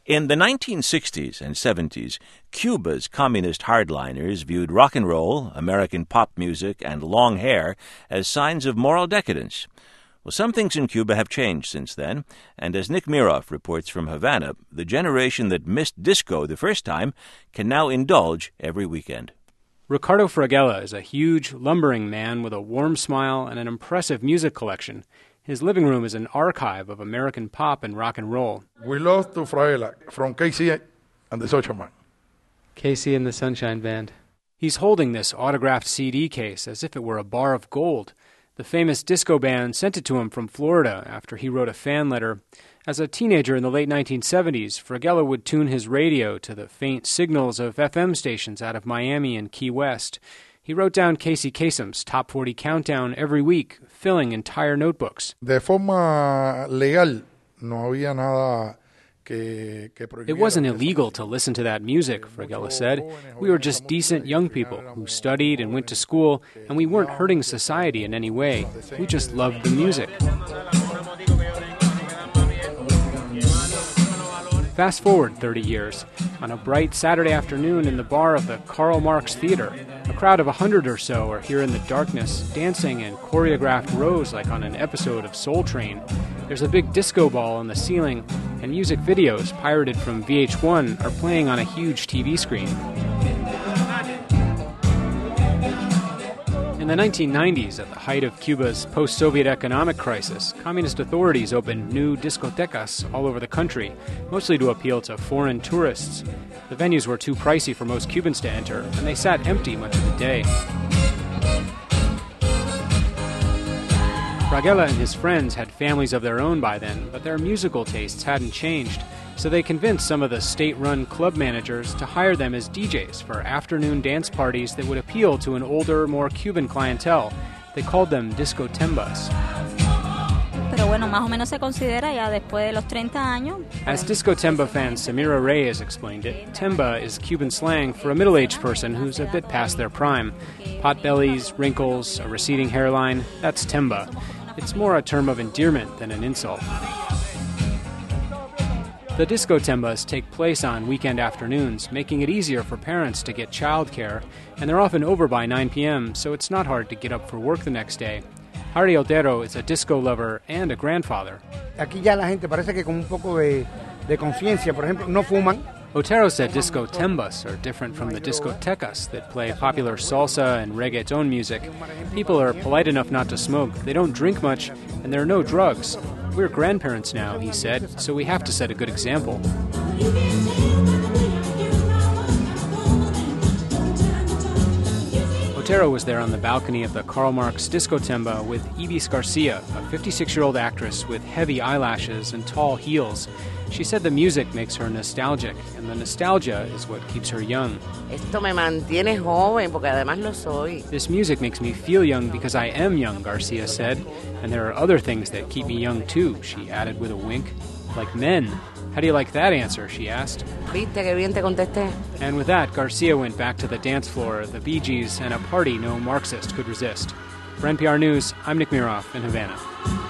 In the 1960s and 70s, Cuba's communist hardliners viewed rock and roll, American pop music, and long hair as signs of moral decadence. Well, some things in Cuba have changed since then, and as Nick Miroff reports from Havana, the generation that missed disco the first time can now indulge every weekend. Ricardo Fraguela is a huge, lumbering man with a warm smile and an impressive music collection. His living room is an archive of American pop and rock and roll. We love to Fraguela from Casey and the Sunshine Band. Casey and the Sunshine Band. He's holding this autographed CD case as if it were a bar of gold. The famous disco band sent it to him from Florida after he wrote a fan letter. As a teenager in the late 1970s, Fraguela would tune his radio to the faint signals of FM stations out of Miami and Key West. He wrote down Casey Kasem's Top 40 Countdown every week, filling entire notebooks. De forma legal, no había nada que prohibiera. It wasn't illegal to listen to that music, Fraguela said. We were just decent young people who studied and went to school, and we weren't hurting society in any way. We just loved the music. Fast forward 30 years. On a bright Saturday afternoon in the bar of the Karl Marx Theater, a crowd of 100 or so are here in the darkness, dancing in choreographed rows like on an episode of Soul Train. There's a big disco ball on the ceiling, and music videos pirated from VH1 are playing on a huge TV screen. In the 1990s, at the height of Cuba's post-Soviet economic crisis, communist authorities opened new discotecas all over the country, mostly to appeal to foreign tourists. The venues were too pricey for most Cubans to enter, and they sat empty much of the day. Fraguela and his friends had families of their own by then, but their musical tastes hadn't changed. So they convinced some of the state-run club managers to hire them as DJs for afternoon dance parties that would appeal to an older, more Cuban clientele. They called them discotembas. Pero bueno, más o menos se considera ya después de los 30 años. As discotemba fan Samira Reyes explained it, temba is Cuban slang for a middle-aged person who's a bit past their prime. Potbellies, wrinkles, a receding hairline, that's temba. It's more a term of endearment than an insult. The discotembas take place on weekend afternoons, making it easier for parents to get childcare, and they're often over by 9 p.m., so it's not hard to get up for work the next day. Harry Otero is a disco lover and a grandfather. Aquí ya la gente parece que con un poco de conciencia, por ejemplo, no fuman. Otero said discotembas are different from the discotecas that play popular salsa and reggaeton music. People are polite enough not to smoke, they don't drink much, and there are no drugs. We're grandparents now, he said, so we have to set a good example. Otero was there on the balcony of the Karl Marx Discotemba with Ibis Garcia, a 56-year-old actress with heavy eyelashes and tall heels. She said the music makes her nostalgic, and the nostalgia is what keeps her young. Esto me mantiene joven, porque además lo soy. This music makes me feel young because I am young, Garcia said. And there are other things that keep me young too, she added with a wink. Like men. How do you like that answer, she asked. Viste que bien te contesté. And with that, Garcia went back to the dance floor, the Bee Gees, and a party no Marxist could resist. For NPR News, I'm Nick Miroff in Havana.